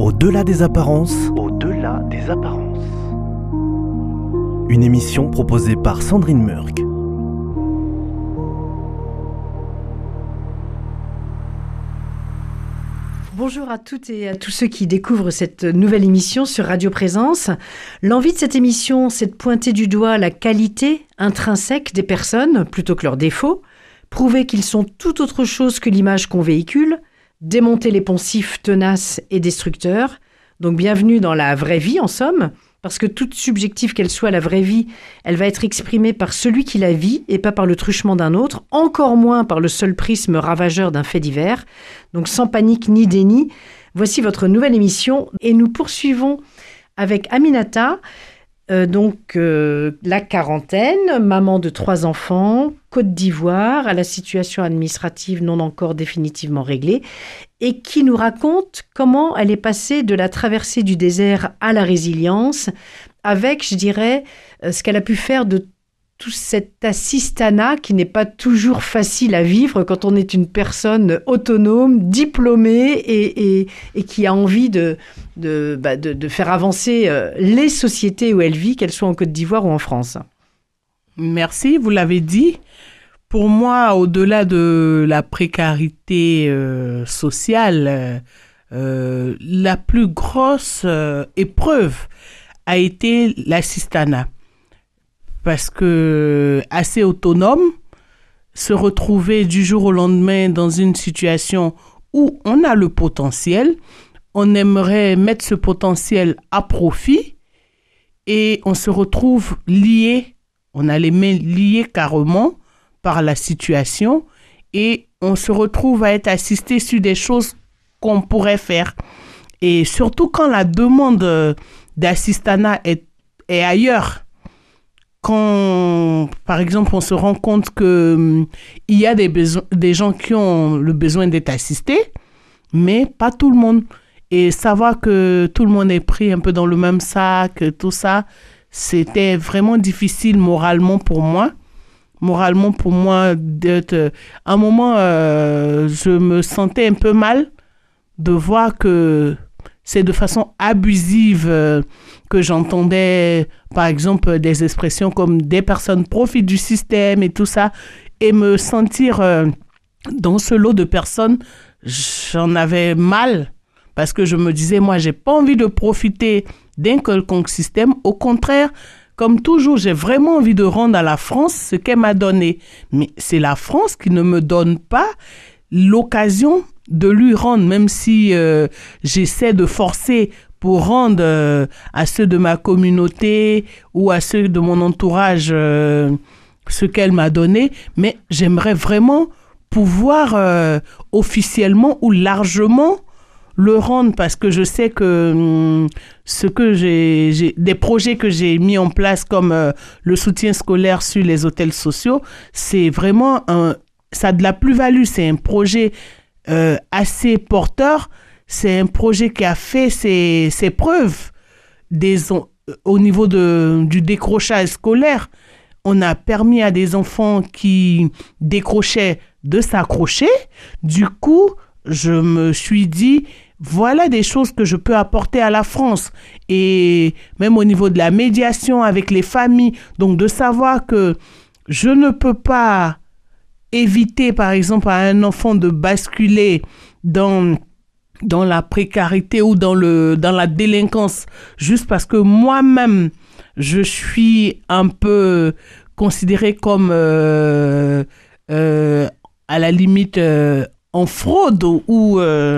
Au-delà des apparences. Au-delà des apparences. Une émission proposée par Sandrine Murk. Bonjour à toutes et à tous ceux qui découvrent cette nouvelle émission sur Radio Présence. L'envie de cette émission, c'est de pointer du doigt la qualité intrinsèque des personnes plutôt que leurs défauts, prouver qu'ils sont tout autre chose que l'image qu'on véhicule, démonter les poncifs tenaces et destructeurs. Donc bienvenue dans la vraie vie en somme, parce que toute subjective qu'elle soit, la vraie vie, elle va être exprimée par celui qui la vit et pas par le truchement d'un autre, encore moins par le seul prisme ravageur d'un fait divers. Donc sans panique ni déni, voici votre nouvelle émission et nous poursuivons avec Aminata, la quarantaine, maman de 3 enfants, Côte d'Ivoire, à la situation administrative non encore définitivement réglée, et qui nous raconte comment elle est passée de la traversée du désert à la résilience, avec, je dirais, ce qu'elle a pu faire de tout cet assistanat qui n'est pas toujours facile à vivre quand on est une personne autonome, diplômée et qui a envie de faire avancer les sociétés où elle vit, qu'elles soient en Côte d'Ivoire ou en France. Merci, vous l'avez dit. Pour moi, au-delà de la précarité sociale, la plus grosse épreuve a été l'assistanat. Parce que assez autonome, se retrouver du jour au lendemain dans une situation où on a le potentiel, on aimerait mettre ce potentiel à profit et on se retrouve lié, on a les mains liées carrément par la situation et on se retrouve à être assisté sur des choses qu'on pourrait faire. Et surtout quand la demande d'assistanat est ailleurs. Quand, par exemple, on se rend compte qu'il y a des gens qui ont le besoin d'être assistés, mais pas tout le monde. Et savoir que tout le monde est pris un peu dans le même sac, tout ça, c'était vraiment difficile moralement pour moi. Moralement pour moi, à un moment, je me sentais un peu mal de voir que c'est de façon abusive que j'entendais, par exemple, des expressions comme des personnes profitent du système et tout ça. Et me sentir dans ce lot de personnes, j'en avais mal parce que je me disais, moi, j'ai pas envie de profiter d'un quelconque système. Au contraire, comme toujours, j'ai vraiment envie de rendre à la France ce qu'elle m'a donné. Mais c'est la France qui ne me donne pas l'occasion de lui rendre, même si j'essaie de forcer pour rendre à ceux de ma communauté ou à ceux de mon entourage ce qu'elle m'a donné, mais j'aimerais vraiment pouvoir officiellement ou largement le rendre parce que je sais que des projets que j'ai mis en place comme le soutien scolaire sur les hôtels sociaux, c'est vraiment ça a de la plus-value, c'est un projet assez porteur, c'est un projet qui a fait ses preuves au niveau du décrochage scolaire. On a permis à des enfants qui décrochaient de s'accrocher. Du coup, je me suis dit, voilà des choses que je peux apporter à la France. Et même au niveau de la médiation avec les familles, donc de savoir que je ne peux pas éviter, par exemple, à un enfant de basculer dans la précarité ou dans la délinquance juste parce que moi-même, je suis un peu considérée comme à la limite en fraude ou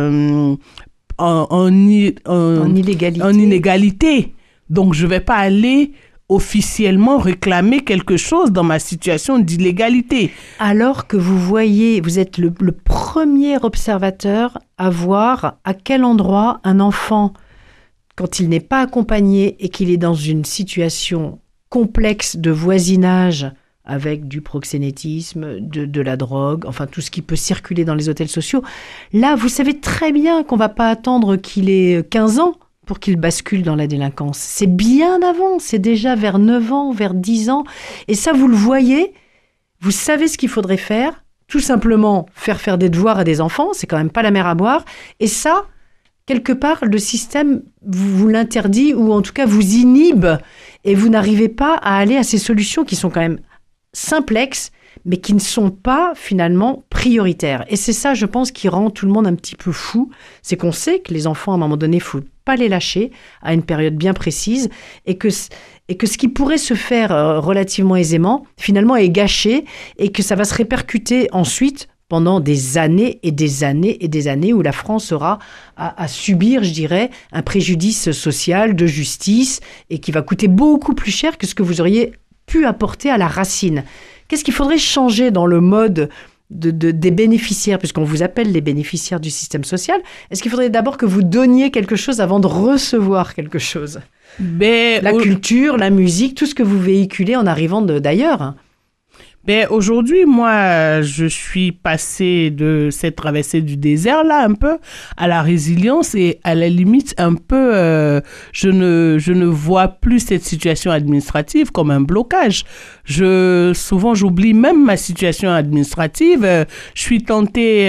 en illégalité. Donc, je ne vais pas aller officiellement réclamer quelque chose dans ma situation d'illégalité. Alors que vous êtes le premier observateur à voir à quel endroit un enfant, quand il n'est pas accompagné et qu'il est dans une situation complexe de voisinage avec du proxénétisme, de la drogue, enfin tout ce qui peut circuler dans les hôtels sociaux, là, vous savez très bien qu'on ne va pas attendre qu'il ait 15 ans pour qu'il bascule dans la délinquance. C'est bien avant, c'est déjà vers 9 ans, vers 10 ans. Et ça, vous le voyez, vous savez ce qu'il faudrait faire, tout simplement faire des devoirs à des enfants, c'est quand même pas la mer à boire. Et ça, quelque part, le système vous l'interdit ou en tout cas vous inhibe et vous n'arrivez pas à aller à ces solutions qui sont quand même simplexes, mais qui ne sont pas finalement prioritaires. Et c'est ça, je pense, qui rend tout le monde un petit peu fou. C'est qu'on sait que les enfants, à un moment donné, il ne faut pas les lâcher à une période bien précise et que ce qui pourrait se faire relativement aisément, finalement, est gâché et que ça va se répercuter ensuite pendant des années et des années et des années où la France aura à subir, je dirais, un préjudice social, de justice et qui va coûter beaucoup plus cher que ce que vous auriez pu apporter à la racine. Qu'est-ce qu'il faudrait changer dans le mode des bénéficiaires, puisqu'on vous appelle les bénéficiaires du système social? Est-ce qu'il faudrait d'abord que vous donniez quelque chose avant de recevoir quelque chose? La culture, la musique, tout ce que vous véhiculez en arrivant d'ailleurs. Aujourd'hui, moi, je suis passée de cette traversée du désert, là, un peu, à la résilience et à la limite, un peu, je ne vois plus cette situation administrative comme un blocage. Souvent, j'oublie même ma situation administrative. Je suis tentée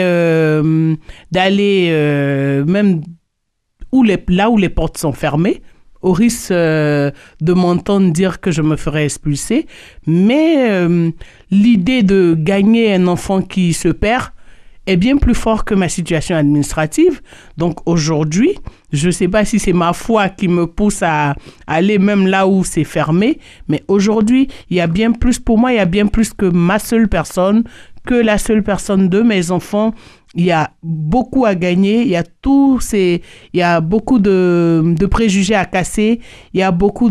d'aller même là où les portes sont fermées, au risque de m'entendre dire que je me ferais expulser. Mais l'idée de gagner un enfant qui se perd est bien plus fort que ma situation administrative. Donc aujourd'hui, je ne sais pas si c'est ma foi qui me pousse à aller même là où c'est fermé, mais aujourd'hui, il y a bien plus, pour moi, il y a bien plus que ma seule personne, que la seule personne de mes enfants. Il y a beaucoup à gagner, il y a beaucoup de préjugés à casser, il y a beaucoup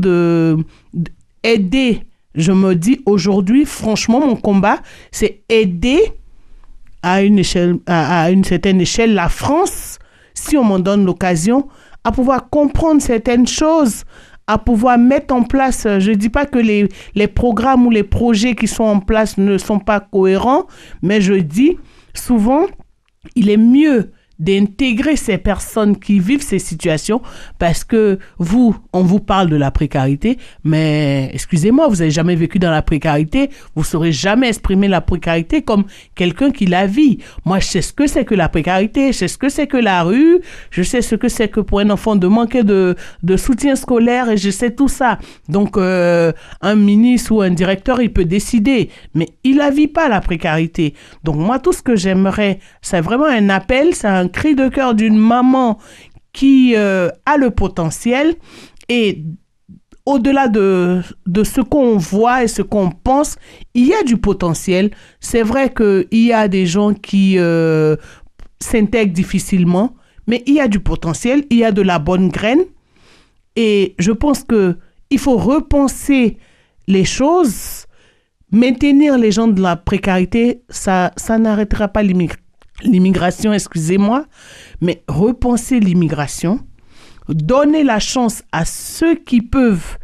aider. Je me dis aujourd'hui, franchement, mon combat, c'est aider à une certaine échelle la France, si on m'en donne l'occasion, à pouvoir comprendre certaines choses, à pouvoir mettre en place. Je ne dis pas que les programmes ou les projets qui sont en place ne sont pas cohérents, mais je dis souvent, il est mieux d'intégrer ces personnes qui vivent ces situations parce que on vous parle de la précarité, mais excusez-moi, vous n'avez jamais vécu dans la précarité, vous ne saurez jamais exprimer la précarité comme quelqu'un qui la vit. Moi, je sais ce que c'est que la précarité, je sais ce que c'est que la rue, je sais ce que c'est que pour un enfant de manquer de soutien scolaire et je sais tout ça. Donc, un ministre ou un directeur, il peut décider, mais il la vit pas, la précarité. Donc, moi, tout ce que j'aimerais, c'est vraiment un appel, c'est un cri de cœur d'une maman qui a le potentiel et au-delà de ce qu'on voit et ce qu'on pense, il y a du potentiel. C'est vrai qu'il y a des gens qui s'intègrent difficilement, mais il y a du potentiel, il y a de la bonne graine et je pense qu'il faut repenser les choses. Maintenir les gens de la précarité, ça n'arrêtera pas l'immigration, excusez-moi, mais repenser l'immigration, donner la chance à ceux qui peuvent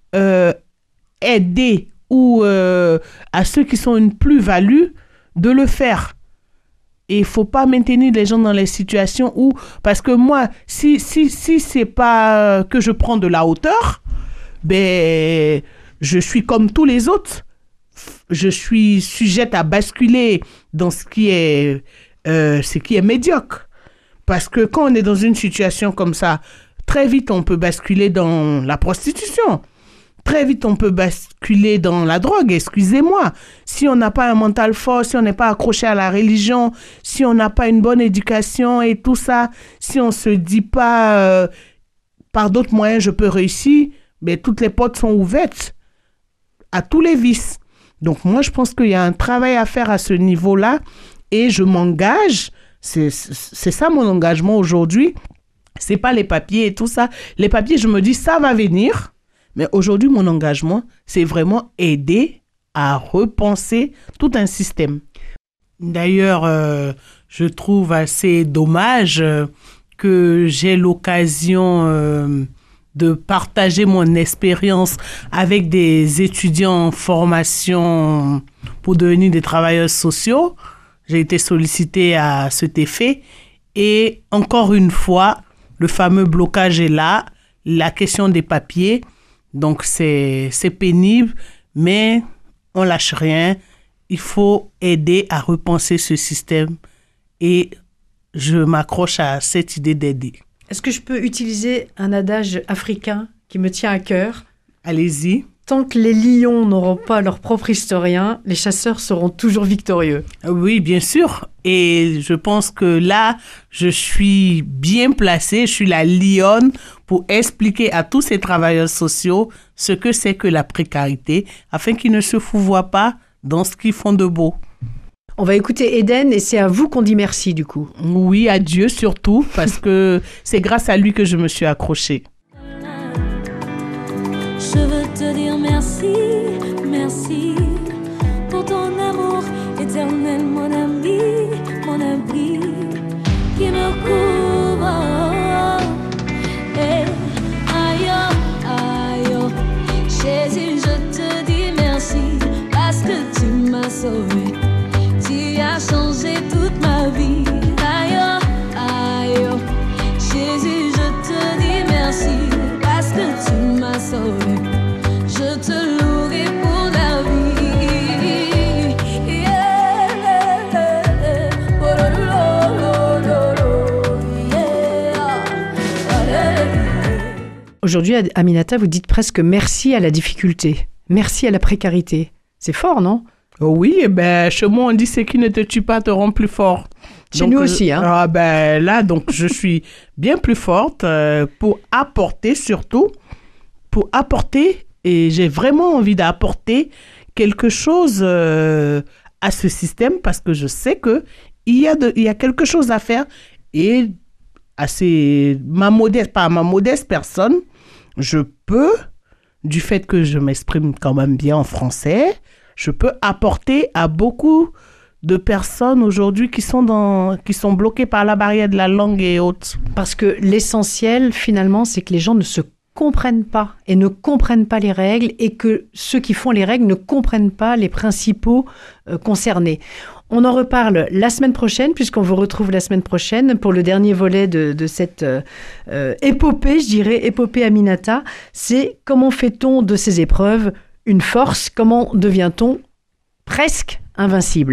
aider ou à ceux qui sont une plus-value de le faire. Et il ne faut pas maintenir les gens dans les situations où, parce que moi, si c'est pas que je prends de la hauteur, ben, je suis comme tous les autres. Je suis sujette à basculer dans ce qui est médiocre. Parce que quand on est dans une situation comme ça, très vite, on peut basculer dans la prostitution. Très vite, on peut basculer dans la drogue, excusez-moi. Si on n'a pas un mental fort, si on n'est pas accroché à la religion, si on n'a pas une bonne éducation et tout ça, si on ne se dit pas par d'autres moyens, je peux réussir, mais toutes les portes sont ouvertes à tous les vices. Donc moi, je pense qu'il y a un travail à faire à ce niveau-là et je m'engage. C'est ça mon engagement aujourd'hui. C'est pas les papiers et tout ça. Les papiers, je me dis, ça va venir. Mais aujourd'hui, mon engagement, c'est vraiment aider à repenser tout un système. D'ailleurs, je trouve assez dommage que j'ai l'occasion de partager mon expérience avec des étudiants en formation pour devenir des travailleurs sociaux. J'ai été sollicitée à cet effet. Et encore une fois, le fameux blocage est là, la question des papiers. Donc, c'est pénible, mais on lâche rien. Il faut aider à repenser ce système et je m'accroche à cette idée d'aider. Est-ce que je peux utiliser un adage africain qui me tient à cœur ? Allez-y. Tant que les lions n'auront pas leur propre historien, les chasseurs seront toujours victorieux. Oui, bien sûr. Et je pense que là, je suis bien placée, je suis la lionne pour expliquer à tous ces travailleurs sociaux ce que c'est que la précarité, afin qu'ils ne se fouvoient pas dans ce qu'ils font de beau. On va écouter Eden et c'est à vous qu'on dit merci du coup. Oui, à Dieu surtout, parce que c'est grâce à lui que je me suis accrochée. Je veux te dire merci, merci pour ton amour éternel, mon ami, mon abri qui me couvre. Et aïe, aïe, Jésus, je te dis merci parce que tu m'as sauvé, tu as changé toute ma vie. Aïe, aïe, Jésus, je te dis merci parce que tu m'as sauvé. Je te louerai pour la vie. Yeah. Aujourd'hui, Aminata, vous dites presque merci à la difficulté, merci à la précarité. C'est fort, non ? Oui, chez moi, on dit ce qui ne te tue pas te rend plus fort. Chez nous aussi, hein. Là, donc, je suis bien plus forte pour apporter surtout, et j'ai vraiment envie d'apporter quelque chose à ce système parce que je sais que il y a quelque chose à faire et par ma modeste personne, je peux, du fait que je m'exprime quand même bien en français, je peux apporter à beaucoup de personnes aujourd'hui qui sont bloquées par la barrière de la langue et autres. Parce que l'essentiel, finalement, c'est que les gens ne se comprennent pas et ne comprennent pas les règles et que ceux qui font les règles ne comprennent pas les principaux concernés. On en reparle la semaine prochaine, puisqu'on vous retrouve la semaine prochaine pour le dernier volet de cette épopée, je dirais, épopée Aminata. C'est comment fait-on de ces épreuves une force ? Comment devient-on presque invincible ?